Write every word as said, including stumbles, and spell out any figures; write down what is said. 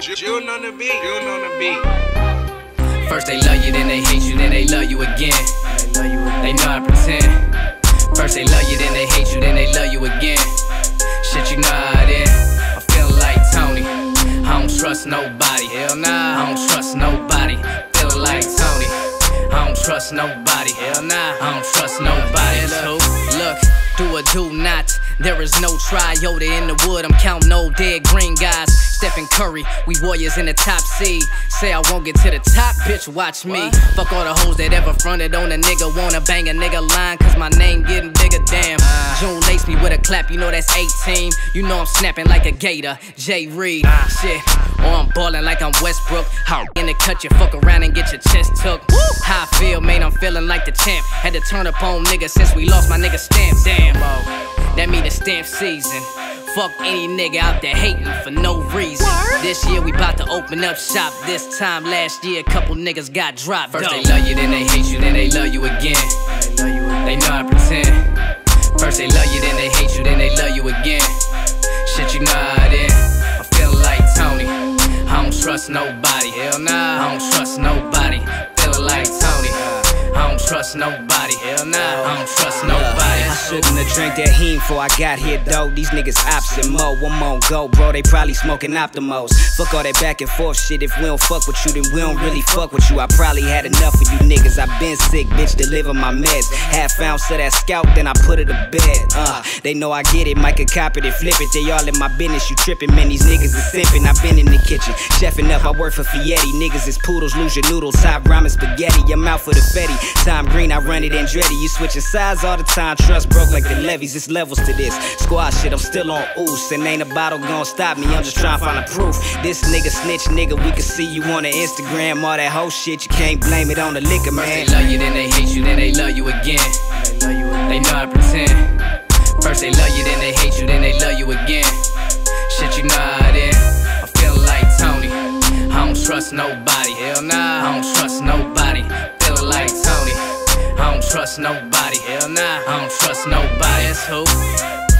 June on the beat, June on the beat. First they love you, then they hate you, then they love you again. They know I pretend. First they love you, then they hate you, then they love you again. Shit, you know how it is. I'm feeling like Tony. I don't trust nobody. Hell nah, I don't trust nobody. Feeling like Tony. I don't trust nobody. Hell nah, I don't trust nobody. Look, look, do or do not. There is no Triota in the wood. I'm counting no dead green guys. Stephen Curry, we warriors in the top seed. Say I won't get to the top, bitch, watch me. What? Fuck all the hoes that ever fronted on a nigga. Wanna bang a nigga line, cause my name getting bigger, damn. uh. June laced me with a clap, you know that's eighteen. You know I'm snapping like a gator, Jay Reed, uh. shit. Or I'm ballin' like I'm Westbrook. How in the cut, you fuck around and get your chest took. Woo! How I feel, man, I'm feeling like the champ. Had to turn up on niggas since we lost my nigga Stamp, damn. Oh, that mean the stamp season. Fuck any nigga out there hating for no reason. Word? This year we bout to open up shop. This time last year, a couple niggas got dropped. First they love you, then they hate you, then they love you again. They know I pretend. First they love you, then they hate you, then they love you again. Shit, you know how it is. I'm feeling like Tony. I don't trust nobody. Hell nah, I don't trust nobody. Feeling like Tony. I don't trust nobody. Hell nah, I don't trust nobody. I shouldn't have drank that heme before I got here, though. These niggas ops and mo, one more go, bro. They probably smoking Optimos. Fuck all that back and forth shit. If we don't fuck with you, then we don't really fuck with you. I probably had enough of you niggas. I been sick, bitch, deliver my meds. Half ounce of that scalp, then I put it to bed. Uh, they know I get it, Mike could cop it and flip it. They all in my business, you tripping, man. These niggas is simping. I been in the kitchen, chefing up. I work for Fietti. Niggas is poodles, lose your noodles, top ramen spaghetti. I'm out for the fetty. Time green, I run it Andretti. You switching sides all the time, trust broke like the levies. It's levels to this squad shit. I'm still on oos, and ain't a bottle gonna stop me. I'm just trying to find a proof. This nigga snitch, nigga. We can see you on the Instagram. All that whole shit, you can't blame it on the liquor, man. First they love you, then they hate you, then they love you again. They know I pretend. First they love you, then they hate you, then they love you again. Shit, you know how it is. I'm feeling like Tony. I don't trust nobody. Hell nah, I don't trust nobody. Feeling like Tony. I don't trust nobody. Hell nah, I don't trust nobody. That's who.